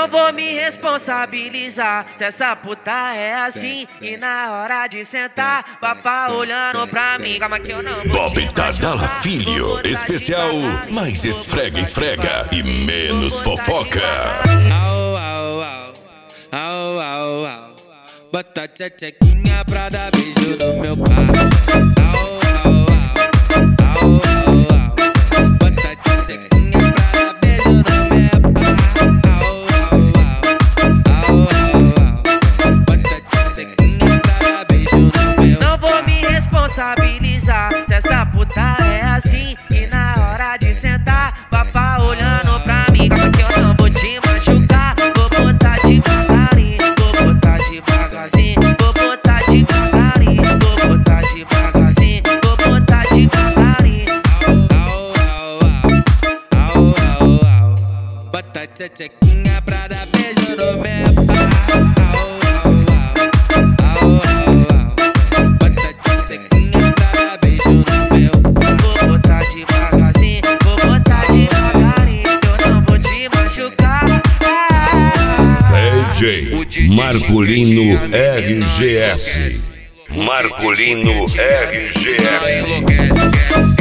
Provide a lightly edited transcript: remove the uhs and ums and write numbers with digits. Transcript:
Não vou me responsabilizar se essa puta é assim. E na hora de sentar, papá olhando pra mim. Calma que eu não vou Bob Tadala Filho, especial mais esfrega, esfrega e menos fofoca. Au, au, au, au, au, au. Bota a tchequinha pra dar beijo no meu carro. Au, au, au, au, au, au. Bota a tchequinha pra dar beijo no meu carro. Au, au, au, au, au. Bota a tchequinha pra dar beijo no meu carro. Não vou me responsabilizar se essa puta é assim. E na hora de sentar, papá olhando pra mim. Calma que eu não vou te machucar. Vou botar devagarinho, vou botar devagarzinho. Vou botar devagarinho, vou botar devagarzinho. Vou botar devagarinho. Au, au, au, au. Bota a tchequinha pra dar beijo no meu carro. Au, au, au, au. Bota a tchequinha pra dar beijo no meu carro. Vou botar devagarzinho, vou botar devagarinho. Eu não vou te machucar. DJ Marcolino RGS. Marcolino RGS.